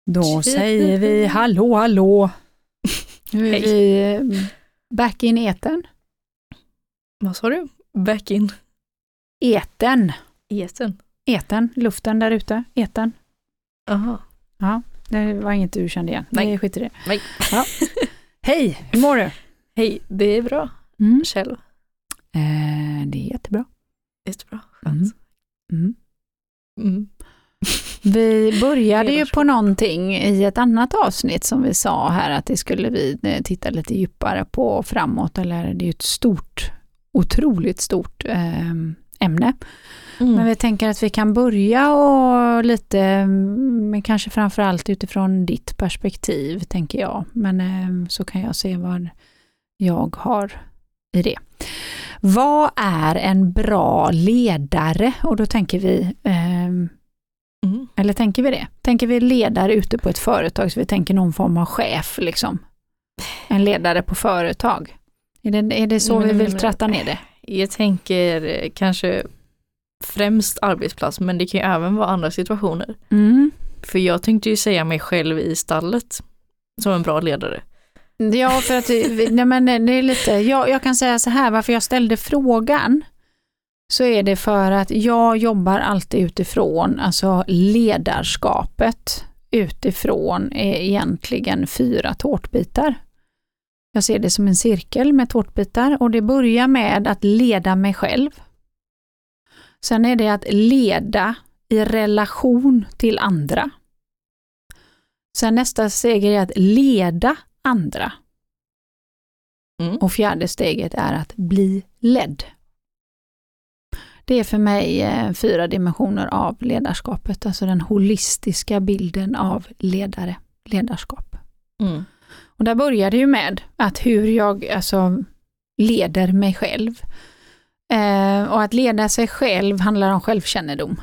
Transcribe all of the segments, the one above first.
Då säger vi hallå, hallå. Nu är vi back in etern. Vad sa du? Back in? Etern. Etern? Etern, luften där ute. Etern. Aha. Ja, det var inget du kände igen. Nej, skit i det. Nej. Ja. Hej, hur mår du? Hej, det är bra. Själv? Det är jättebra. Jättebra, skönt. Vi började ju på någonting i ett annat avsnitt som vi sa här att det skulle vi titta lite djupare på framåt, eller det är ju ett stort, otroligt stort ämne. Men vi tänker att vi kan börja och lite, men kanske framförallt utifrån ditt perspektiv tänker jag, men så kan jag se vad jag har i det. Vad är en bra ledare? Och då tänker vi eller tänker vi det? Tänker vi ledare ute på ett företag, så vi tänker någon form av chef liksom. En ledare på företag. Är det så vi vill tratta ner det? Jag tänker kanske främst arbetsplats, men det kan ju även vara andra situationer. För jag tänkte ju säga mig själv i stallet som en bra ledare. Ja, för att nej, men det är lite, jag kan säga så här, varför jag ställde frågan, så är det för att jag jobbar alltid utifrån, alltså ledarskapet utifrån är egentligen 4 tårtbitar. Jag ser det som en cirkel med tårtbitar, och det börjar med att leda mig själv. Sen är det att leda i relation till andra. Sen nästa steg är att leda andra. Och 4:e steget är att bli ledd. Det är för mig 4 dimensioner av ledarskapet, alltså den holistiska bilden av ledarskap. Och där börjar det ju med att hur jag leder mig själv. Och att leda sig själv handlar om självkännedom.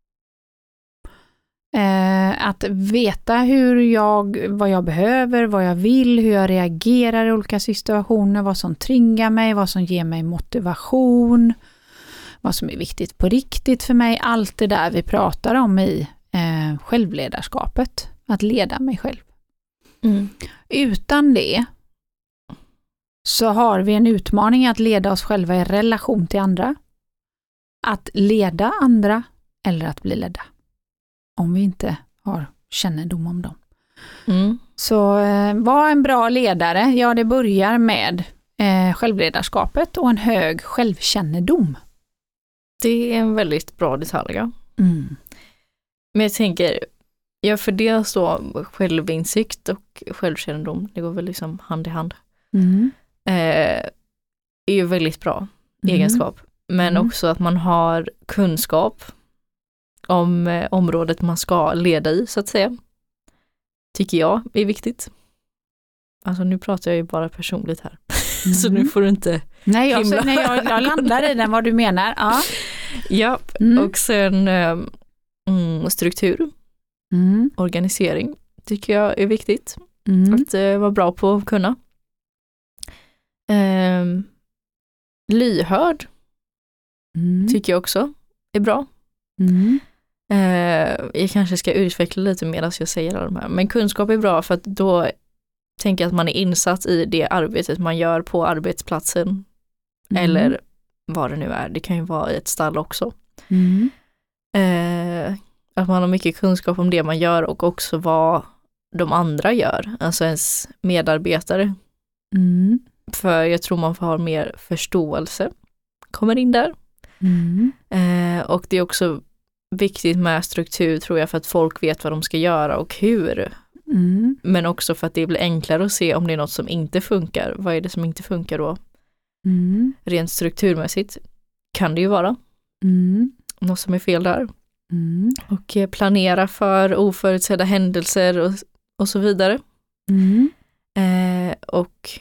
Att veta vad jag behöver, vad jag vill, hur jag reagerar i olika situationer, vad som triggar mig, vad som ger mig motivation, vad som är viktigt på riktigt för mig. Allt det där vi pratar om i självledarskapet, att leda mig själv. Utan det så har vi en utmaning att leda oss själva i relation till andra, att leda andra eller att bli ledda, om vi inte har kännedom om dem. Så vad en bra ledare? Ja, det börjar med självledarskapet och en hög självkännedom. Det är en väldigt bra detalj. Ja. Men jag tänker, för det så självinsikt och självkännedom, det går väl liksom hand i hand. Är ju väldigt bra egenskap. Men också att man har kunskap om området man ska leda i, så att säga. Tycker jag är viktigt. Alltså nu pratar jag ju bara personligt här. Så nu får du inte jag landar i den vad du menar. Ja, och sen struktur. Organisering tycker jag är viktigt. Att vara bra på att kunna. Lyhörd tycker jag också är bra. Jag kanske ska utveckla lite medan jag säger alla de här. Men kunskap är bra, för att då tänker jag att man är insatt i det arbetet man gör på arbetsplatsen. Eller vad det nu är. Det kan ju vara i ett stall också. Att man har mycket kunskap om det man gör och också vad de andra gör. Alltså ens medarbetare. För jag tror man får ha mer förståelse. Kommer in där. Och det är också viktigt med struktur, tror jag, för att folk vet vad de ska göra och hur. Men också för att det blir enklare att se om det är något som inte funkar. Vad är det som inte funkar då? Rent strukturmässigt kan det ju vara. Något som är fel där. Och planera för oförutsedda händelser och så vidare. Och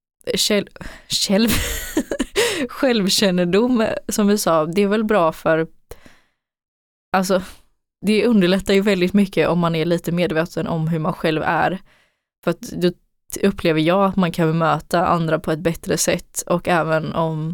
självkännedom, som vi sa, det är väl bra för, alltså det underlättar ju väldigt mycket om man är lite medveten om hur man själv är, för att då upplever jag att man kan bemöta andra på ett bättre sätt, och även om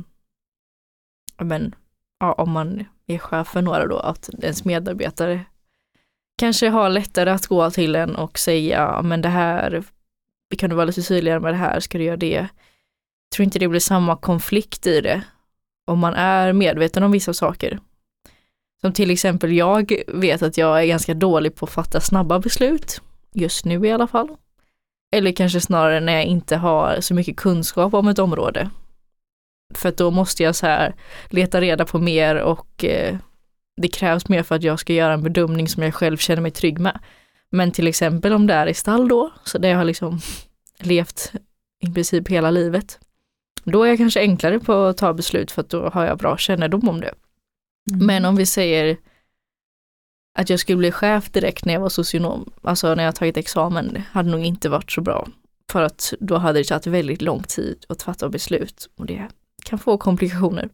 man är chef för några då, att ens medarbetare kanske har lättare att gå till en och säga, men det här, kan du vara lite tydligare med det här, ska du göra det? Jag tror inte det blir samma konflikt i det om man är medveten om vissa saker. Som till exempel, jag vet att jag är ganska dålig på att fatta snabba beslut, just nu i alla fall. Eller kanske snarare när jag inte har så mycket kunskap om ett område. För att då måste jag så här leta reda på mer och det krävs mer för att jag ska göra en bedömning som jag själv känner mig trygg med. Men till exempel om det är i stall då, så det jag har liksom levt i princip hela livet, då är jag kanske enklare på att ta beslut för att då har jag bra kännedom om det. Men om vi säger att jag skulle bli chef direkt när jag var socionom, alltså när jag tagit examen, det hade nog inte varit så bra. För att då hade det tagit väldigt lång tid att fatta beslut och det kan få komplikationer.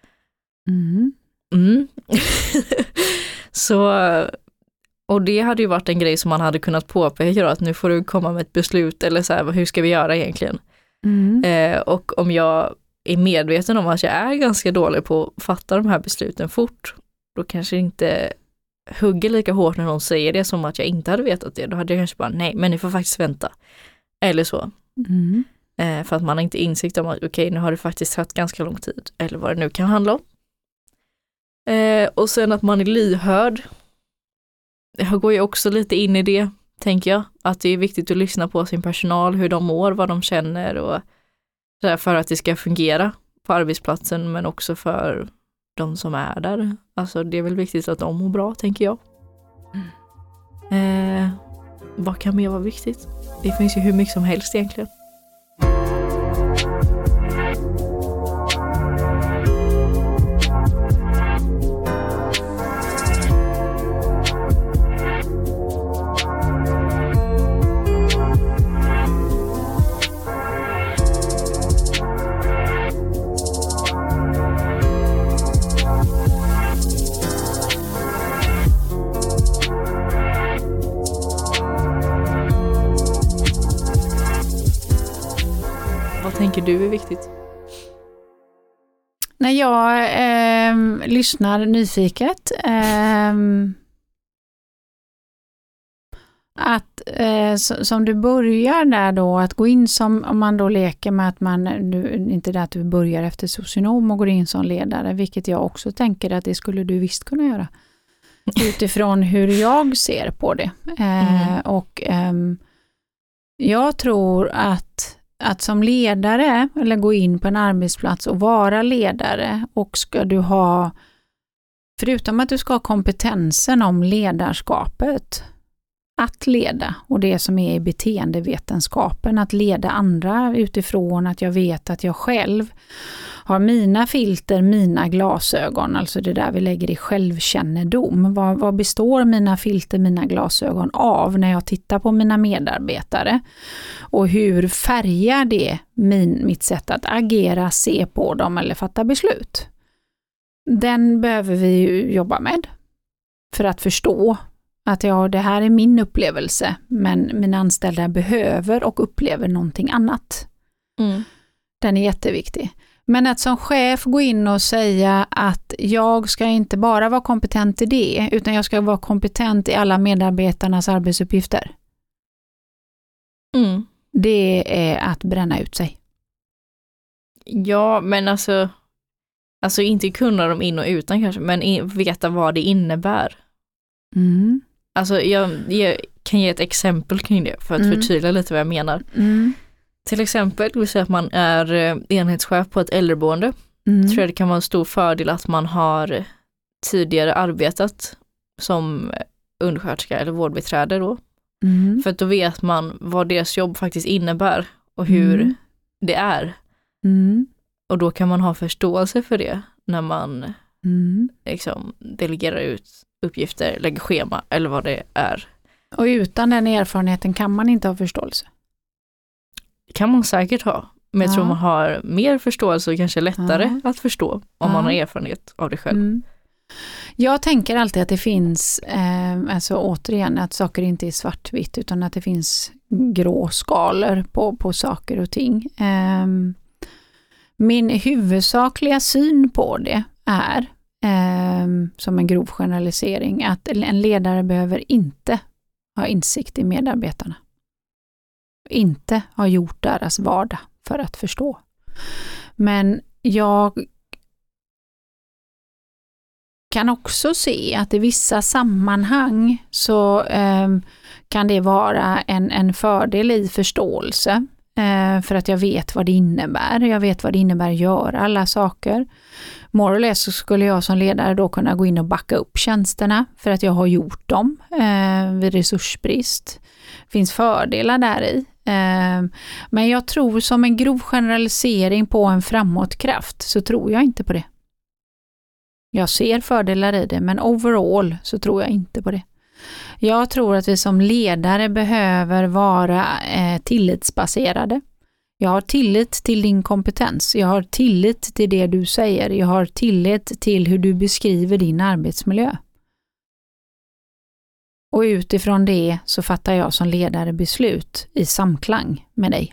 Så, och det hade ju varit en grej som man hade kunnat påpeka att nu får du komma med ett beslut eller så här, hur ska vi göra egentligen? Och om jag är medveten om att jag är ganska dålig på att fatta de här besluten fort, då kanske inte hugger lika hårt när någon säger det som att jag inte hade vetat det. Då hade jag kanske bara, nej, men ni får faktiskt vänta. Eller så. För att man har inte insikt om att okej, nu har det faktiskt tagit ganska lång tid. Eller vad det nu kan handla om. Och sen att man är lyhörd. Jag går ju också lite in i det, tänker jag. Att det är viktigt att lyssna på sin personal, hur de mår, vad de känner och så här, för att det ska fungera på arbetsplatsen, men också för de som är där. Alltså det är väl viktigt att de mår bra, tänker jag. Vad kan mer vara viktigt? Det finns ju hur mycket som helst egentligen. Tänker du är viktigt? När jag lyssnar nyfiket att som du börjar där då, att gå in som, om man då leker med att man, inte det att du börjar efter socionom och går in som ledare, vilket jag också tänker att det skulle du visst kunna göra utifrån hur jag ser på det. Och jag tror att som ledare eller gå in på en arbetsplats och vara ledare, och ska du ha, förutom att du ska ha kompetensen om ledarskapet, att leda och det som är i beteendevetenskapen, att leda andra utifrån att jag vet att jag själv har mina filter, mina glasögon, alltså det där vi lägger i självkännedom. Vad består mina filter, mina glasögon av när jag tittar på mina medarbetare? Och hur färgar det mitt sätt att agera, se på dem eller fatta beslut? Den behöver vi ju jobba med för att förstå att det här är min upplevelse, men mina anställda behöver och upplever någonting annat. Den är jätteviktig. Men att som chef gå in och säga att jag ska inte bara vara kompetent i det, utan jag ska vara kompetent i alla medarbetarnas arbetsuppgifter. Det är att bränna ut sig. Ja, men alltså inte kunna dem in och utan kanske, men veta vad det innebär. Alltså jag kan ge ett exempel kring det för att förtydliga lite vad jag menar. Till exempel, vill säga att man är enhetschef på ett äldreboende. Tror jag det kan vara en stor fördel att man har tidigare arbetat som undersköterska eller vårdbiträde då. För att då vet man vad deras jobb faktiskt innebär och hur det är. Och då kan man ha förståelse för det när man liksom delegerar ut uppgifter, lägger schema eller vad det är. Och utan den erfarenheten kan man inte ha förståelse? Kan man säkert ha. Men jag tror man har mer förståelse och kanske lättare att förstå om man har erfarenhet av det själv. Jag tänker alltid att det finns, alltså återigen, att saker inte är svartvitt utan att det finns gråskalor på saker och ting. Min huvudsakliga syn på det är som en grov generalisering, att en ledare behöver inte ha insikt i medarbetarna. Inte ha gjort deras vardag för att förstå. Men jag kan också se att i vissa sammanhang så kan det vara en fördel i förståelse. För att jag vet vad det innebär. Jag vet vad det innebär att göra alla saker. More or less så skulle jag som ledare då kunna gå in och backa upp tjänsterna för att jag har gjort dem vid resursbrist. Det finns fördelar där i. Men jag tror som en grov generalisering på en framåtkraft så tror jag inte på det. Jag ser fördelar i det, men overall så tror jag inte på det. Jag tror att vi som ledare behöver vara tillitsbaserade. Jag har tillit till din kompetens. Jag har tillit till det du säger. Jag har tillit till hur du beskriver din arbetsmiljö. Och utifrån det så fattar jag som ledare beslut i samklang med dig.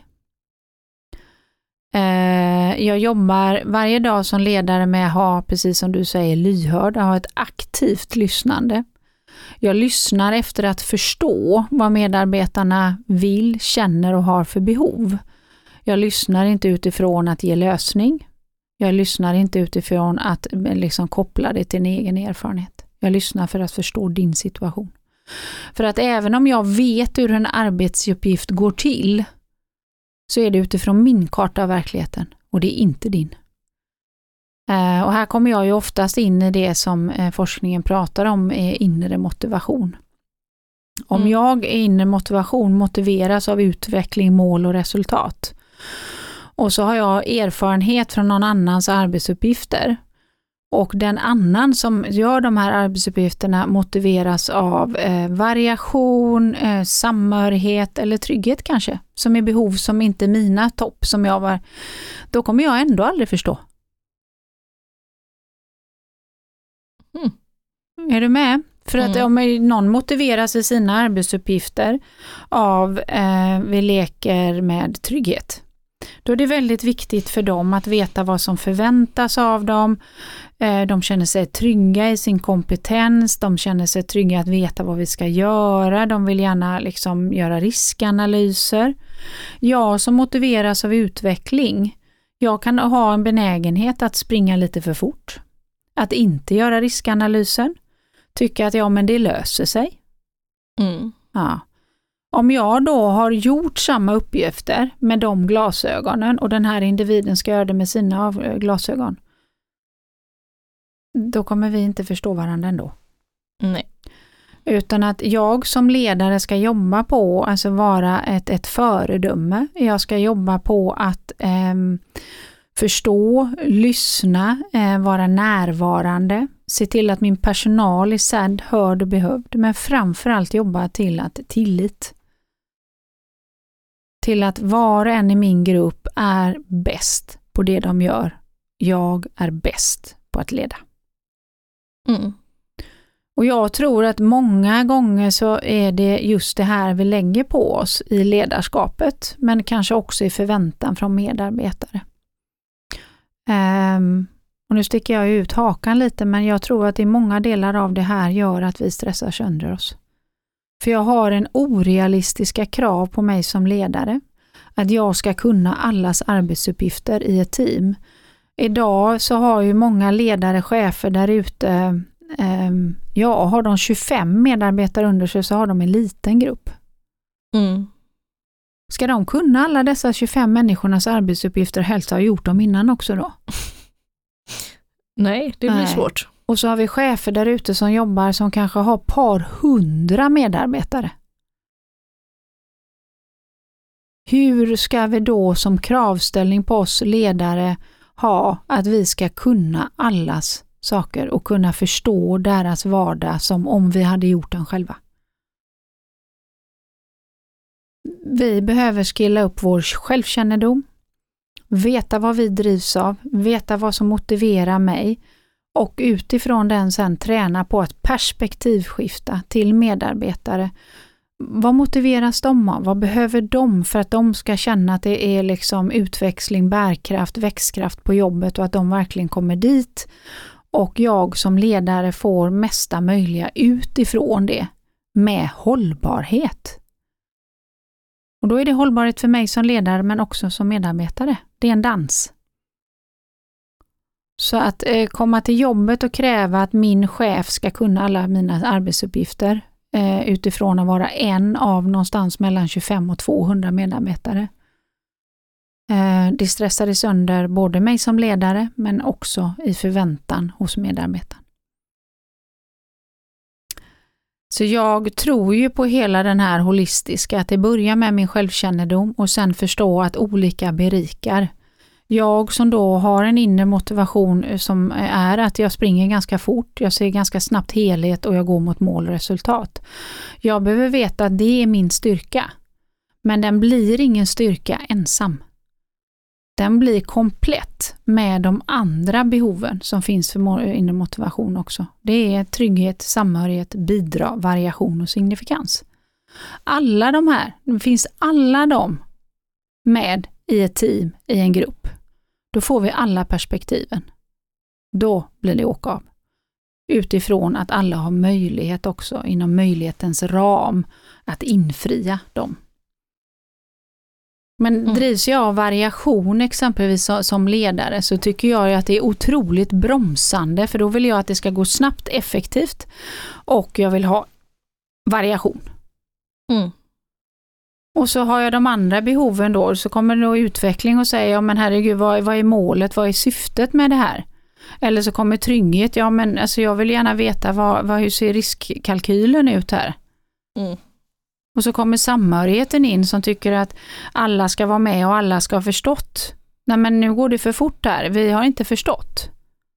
Jag jobbar varje dag som ledare med att ha, precis som du säger, lyhörd, att ha ett aktivt lyssnande. Jag lyssnar efter att förstå vad medarbetarna vill, känner och har för behov. Jag lyssnar inte utifrån att ge lösning. Jag lyssnar inte utifrån att liksom koppla det till en egen erfarenhet. Jag lyssnar för att förstå din situation. För att även om jag vet hur en arbetsuppgift går till så är det utifrån min karta av verkligheten och det är inte din. Och här kommer jag ju oftast in i det som forskningen pratar om, är inre motivation. Om jag är inre motivation motiveras av utveckling, mål och resultat. Och så har jag erfarenhet från någon annans arbetsuppgifter. Och den annan som gör de här arbetsuppgifterna motiveras av variation, samhörighet eller trygghet kanske. Som är behov som inte mina topp som jag var. Då kommer jag ändå aldrig förstå. Är du med? För att om någon motiveras i sina arbetsuppgifter av vi leker med trygghet. Då är det väldigt viktigt för dem att veta vad som förväntas av dem. De känner sig trygga i sin kompetens. De känner sig trygga att veta vad vi ska göra. De vill gärna liksom göra riskanalyser. Jag som motiveras av utveckling. Jag kan ha en benägenhet att springa lite för fort. Att inte göra riskanalysen. Tycka att men det löser sig. Ja. Om jag då har gjort samma uppgifter med de glasögonen och den här individen ska göra det med sina glasögon, då kommer vi inte förstå varandra ändå. Nej. Utan att jag som ledare ska jobba på, alltså vara ett föredöme. Jag ska jobba på att förstå, lyssna, vara närvarande. Se till att min personal är sedd, hörd och behövd. Men framförallt jobba till att tillit. Till att var och en i min grupp är bäst på det de gör. Jag är bäst på att leda. Och jag tror att många gånger så är det just det här vi lägger på oss i ledarskapet. Men kanske också i förväntan från medarbetare. Och nu sticker jag ut hakan lite, men jag tror att i många delar av det här gör att vi stressar sönder oss. För jag har en orealistiska krav på mig som ledare. Att jag ska kunna allas arbetsuppgifter i ett team. Idag så har ju många ledare, chefer där ute, har de 25 medarbetare under sig så har de en liten grupp. Ska de kunna alla dessa 25 människornas arbetsuppgifter helst ha gjort dem innan också då? Nej, det blir svårt. Och så har vi chefer där ute som jobbar som kanske har ett par 100 medarbetare. Hur ska vi då som kravställning på oss ledare ha att vi ska kunna allas saker och kunna förstå deras vardag som om vi hade gjort den själva? Vi behöver skilla upp vår självkännedom, veta vad vi drivs av, veta vad som motiverar mig och utifrån den sen träna på att perspektivskifta till medarbetare. Vad motiveras de av? Vad behöver de för att de ska känna att det är liksom utväxling, bärkraft, växtkraft på jobbet och att de verkligen kommer dit och jag som ledare får mesta möjliga utifrån det med hållbarhet. Och då är det hållbarhet för mig som ledare men också som medarbetare. Det är en dans. Så att komma till jobbet och kräva att min chef ska kunna alla mina arbetsuppgifter utifrån att vara en av någonstans mellan 25 och 200 medarbetare. Det stressade sönder både mig som ledare men också i förväntan hos medarbetaren. Så jag tror ju på hela den här holistiska, att det börjar med min självkännedom och sen förstå att olika berikar. Jag som då har en inre motivation som är att jag springer ganska fort, jag ser ganska snabbt helhet och jag går mot mål och resultat. Jag behöver veta att det är min styrka, men den blir ingen styrka ensam. Den blir komplett med de andra behoven som finns för inre motivation också. Det är trygghet, samhörighet, bidra, variation och signifikans. Alla de här, finns alla de med i ett team, i en grupp. Då får vi alla perspektiven. Då blir det åka av. Utifrån att alla har möjlighet också, inom möjlighetens ram, att infria dem. Men drivs jag av variation exempelvis som ledare, så tycker jag att det är otroligt bromsande, för då vill jag att det ska gå snabbt, effektivt och jag vill ha variation. Och så har jag de andra behoven då, så kommer då utveckling och säger, ja men herregud, vad är målet, vad är syftet med det här? Eller så kommer trygghet, ja men alltså jag vill gärna veta hur ser riskkalkylen ut här? Och så kommer samhörigheten in som tycker att alla ska vara med och alla ska ha förstått. Nej men nu går det för fort här, vi har inte förstått.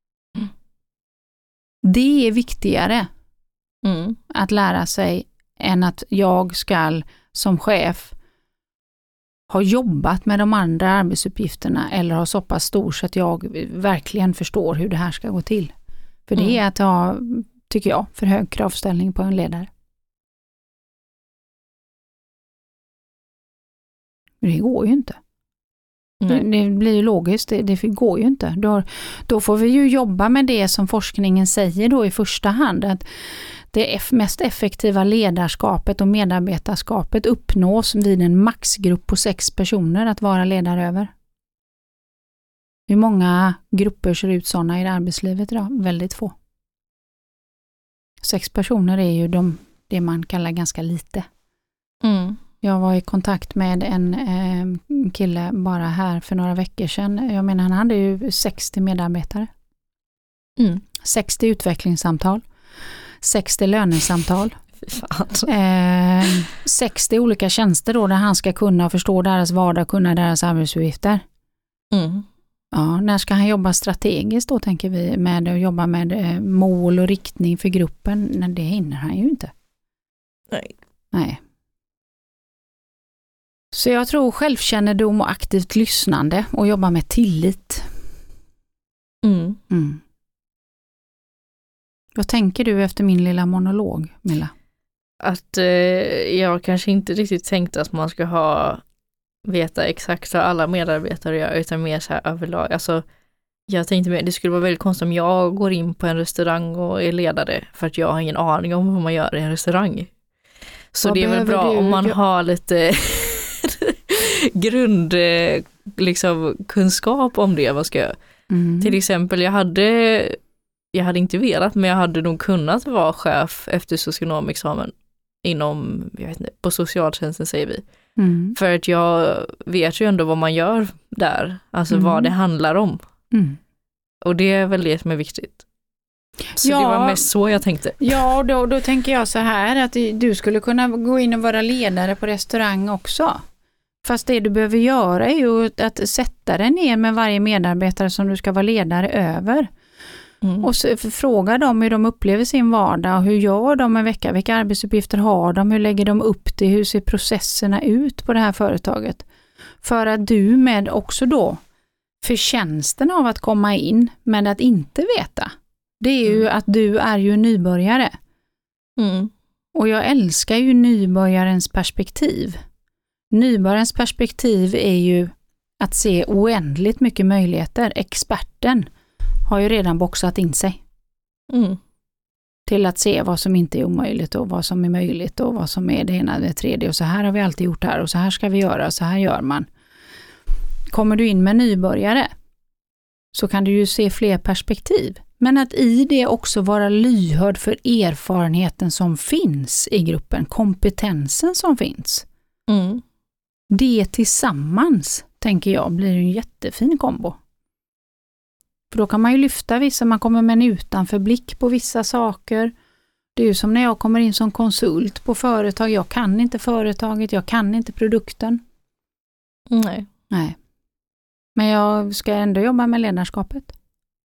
Det är viktigare att lära sig än att jag ska som chef ha jobbat med de andra arbetsuppgifterna eller ha så pass stor så att jag verkligen förstår hur det här ska gå till. För det är att ha, tycker jag, för hög kravställning på en ledare. Det går ju inte. Det blir ju logiskt, det går ju inte. Då får vi ju jobba med det som forskningen säger då i första hand, att det mest effektiva ledarskapet och medarbetarskapet uppnås vid en maxgrupp på 6 personer att vara ledare över. Hur många grupper ser ut sådana i arbetslivet idag? Väldigt få. 6 personer är ju det man kallar ganska lite. Jag var i kontakt med en kille bara här för några veckor sedan. Jag menar, han hade ju 60 medarbetare. 60 utvecklingssamtal. 60 lönesamtal. 60 olika tjänster då, där han ska kunna förstå deras vardag, kunna deras arbetsuppgifter. Ja, när ska han jobba strategiskt då, tänker vi, med att jobba med mål och riktning för gruppen? Nej, det hinner han ju inte. Nej. Så jag tror självkännedom och aktivt lyssnande och jobba med tillit. Vad tänker du efter min lilla monolog, Milla? Att jag kanske inte riktigt tänkte att man ska veta exakt vad alla medarbetare gör, utan mer så här överlag. Alltså, jag tänkte mer, det skulle vara väldigt konstigt om jag går in på en restaurang och är ledare för att jag har ingen aning om vad man gör i en restaurang. Så vad det är väl bra om man har lite kunskap om det, vad ska jag. Till exempel, jag hade inte velat, men jag hade nog kunnat vara chef efter socionomexamen inom, jag vet inte, på socialtjänsten säger vi. För att jag vet ju ändå vad man gör där, alltså vad det handlar om. Och det är väl det som är viktigt. Så det var mest så jag tänkte. Ja, då tänker jag så här, att du skulle kunna gå in och vara ledare på restaurang också. Fast det du behöver göra är ju att sätta dig ner med varje medarbetare som du ska vara ledare över. Och så fråga dem hur de upplever sin vardag, hur gör de en vecka, vilka arbetsuppgifter har de, hur lägger de upp det, hur ser processerna ut på det här företaget. För att du med också då förtjänsten av att komma in men att inte veta. Det är ju att du är ju nybörjare. Och jag älskar ju nybörjarens perspektiv. Nybörjarens perspektiv är ju att se oändligt mycket möjligheter. Experten har ju redan boxat in sig. Till att se vad som inte är omöjligt och vad som är möjligt och vad som är det ena eller det tredje. Och så här har vi alltid gjort här och så här ska vi göra och så här gör man. Kommer du in med nybörjare så kan du ju se fler perspektiv. Men att i det också vara lyhörd för erfarenheten som finns i gruppen, kompetensen som finns. Det tillsammans, tänker jag, blir en jättefin kombo. För då kan man ju lyfta vissa, man kommer med en utanförblick på vissa saker. Det är ju som när jag kommer in som konsult på företag, jag kan inte företaget, jag kan inte produkten. Nej. Men jag ska ändå jobba med ledarskapet.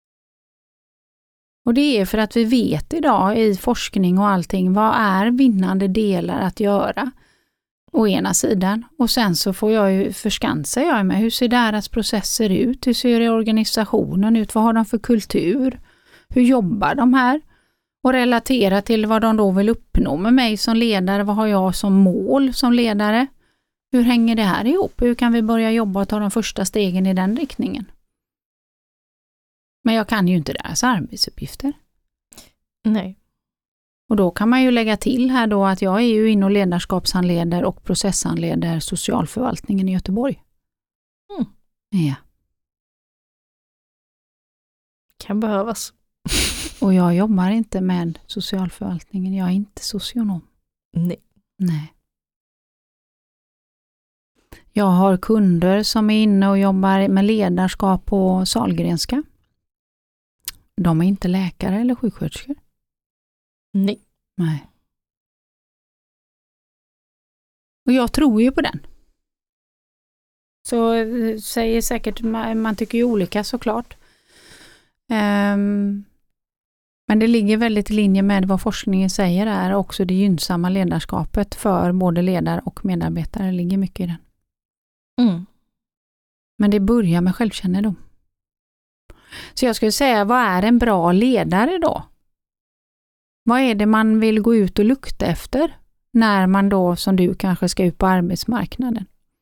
Och det är för att vi vet idag i forskning och allting, vad är vinnande delar att göra å ena sidan. Och sen så får jag ju förskansa jag med, hur ser deras processer ut? Hur ser organisationen ut? Vad har de för kultur? Hur jobbar de här? Och relatera till vad de då vill uppnå med mig som ledare. Vad har jag som mål som ledare? Hur hänger det här ihop? Hur kan vi börja jobba och ta de första stegen i den riktningen? Men jag kan ju inte deras arbetsuppgifter. Nej. Och då kan man ju lägga till här då att jag är ju in- och ledarskapshandledare och processhandledare socialförvaltningen i Göteborg. Ja. Kan behövas. Och jag jobbar inte med socialförvaltningen, jag är inte socionom. Nej. Jag har kunder som är inne och jobbar med ledarskap på Sahlgrenska. De är inte läkare eller sjuksköterskor. Nej. Och jag tror ju på den. Så säger säkert, man tycker ju olika såklart. Men det ligger väldigt i linje med vad forskningen säger är också det gynnsamma ledarskapet för både ledare och medarbetare ligger mycket i den. Men det börjar med självkännedom. Så jag skulle säga, vad är en bra ledare då? Vad är det man vill gå ut och lukta efter när man då som du kanske ska ut på arbetsmarknaden?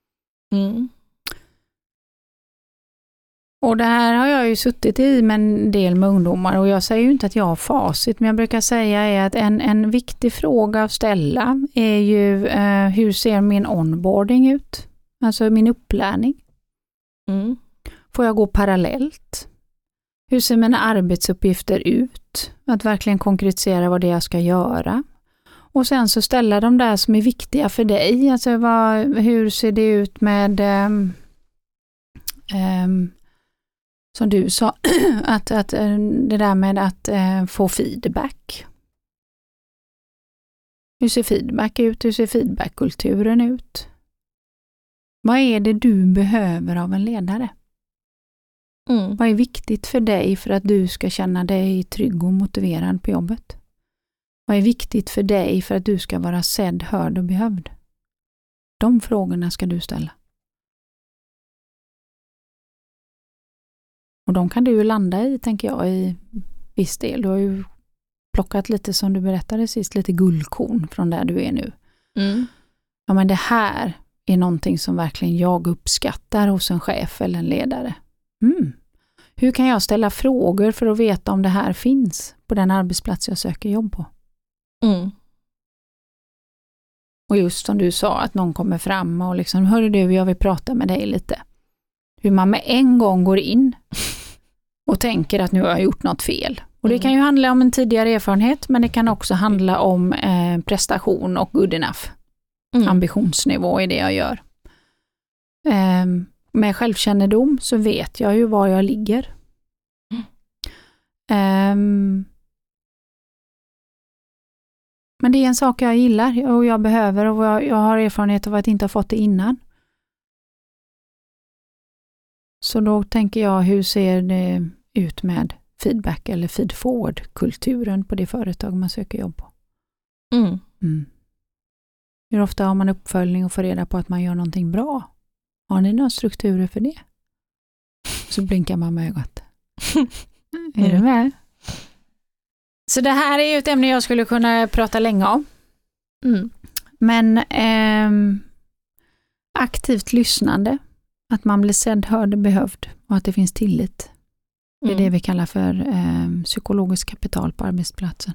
Och det här har jag ju suttit i med en del med ungdomar och jag säger ju inte att jag har facit, men jag brukar säga är att en viktig fråga att ställa är ju hur ser min onboarding ut? Alltså min upplärning. Får jag gå parallellt? Hur ser mina arbetsuppgifter ut? Att verkligen konkretisera vad det är jag ska göra. Och sen så ställa de där som är viktiga för dig. Alltså hur ser det ut med som du sa, att det där med att få feedback. Hur ser feedback ut? Hur ser feedbackkulturen ut? Vad är det du behöver av en ledare? Vad är viktigt för dig för att du ska känna dig trygg och motiverad på jobbet? Vad är viktigt för dig för att du ska vara sedd, hörd och behövd? De frågorna ska du ställa. Och de kan du landa i, tänker jag, i viss del. Du har ju plockat lite, som du berättade sist, lite guldkorn från där du är nu. Ja, men det här är någonting som verkligen jag uppskattar hos en chef eller en ledare. Hur kan jag ställa frågor för att veta om det här finns på den arbetsplats jag söker jobb på? Och just som du sa, att någon kommer fram och liksom, hörru du, jag vill prata med dig lite. Hur man med en gång går in och tänker att nu har jag gjort något fel. Och det kan ju handla om en tidigare erfarenhet, men det kan också handla om prestation och good enough. Ambitionsnivå i det jag gör. Med självkännedom så vet jag ju var jag ligger. Men det är en sak jag gillar och jag behöver och jag har erfarenhet av att inte ha fått det innan. Så då tänker jag, hur ser det ut med feedback eller feedforward-kulturen på det företag man söker jobb på? Hur ofta har man uppföljning och får reda på att man gör någonting bra? Har ni några strukturer för det? Så blinkar man med ögat. Är du med? Så det här är ju ett ämne jag skulle kunna prata länge om. Men aktivt lyssnande. Att man blir sedd, hörd och behövd. Och att det finns tillit. Det är det vi kallar för psykologiskt kapital på arbetsplatsen.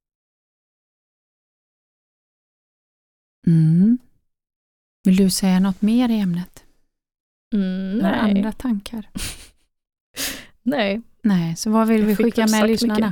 Vill du säga något mer i ämnet? Nej. Andra tankar? Nej. Nej, så vad vill vi skicka med lyssnarna?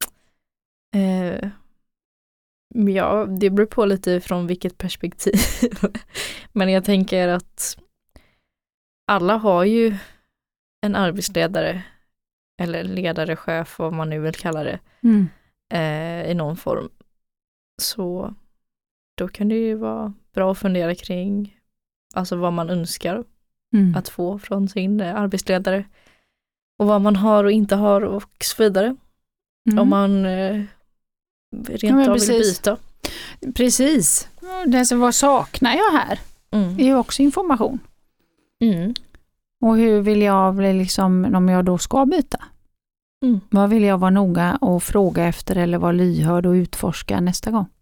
Ja, det beror på lite från vilket perspektiv. Men jag tänker att alla har ju en arbetsledare eller ledare, chef, vad man nu vill kalla det, i någon form. Så då kan det ju vara bra att fundera kring alltså vad man önskar att få från sin arbetsledare och vad man har och inte har och så vidare. Om man rent av vill byta. Precis. Det som vad saknar jag här är ju också information. Och hur vill jag bli liksom, om jag då ska byta? Vad vill jag vara noga och fråga efter eller vara lyhörd och utforska nästa gång?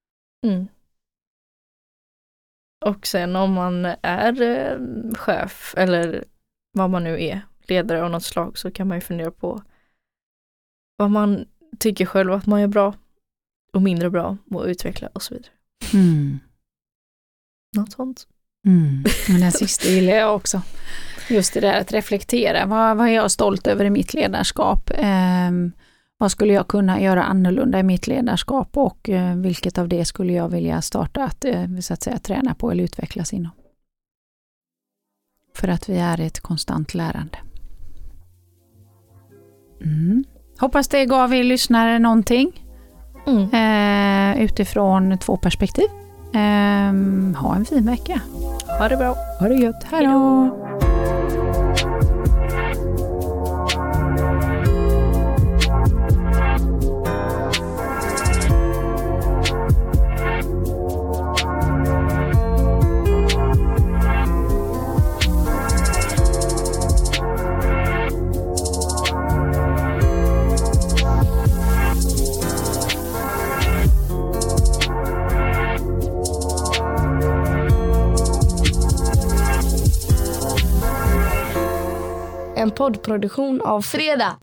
Och sen om man är chef eller vad man nu är, ledare av något slag, så kan man ju fundera på vad man tycker själv att man är bra och mindre bra och utveckla och så vidare. Något sånt. Men den sista gillar jag också. Just det där att reflektera. Vad är jag stolt över i mitt ledarskap? Vad skulle jag kunna göra annorlunda i mitt ledarskap och vilket av det skulle jag vilja starta att, så att säga, träna på eller utvecklas inom? För att vi är ett konstant lärande. Hoppas det gav er lyssnare någonting utifrån 2 perspektiv. Ha en fin vecka. Ha det bra. Ha det gött. Hej då. En poddproduktion av Fredag.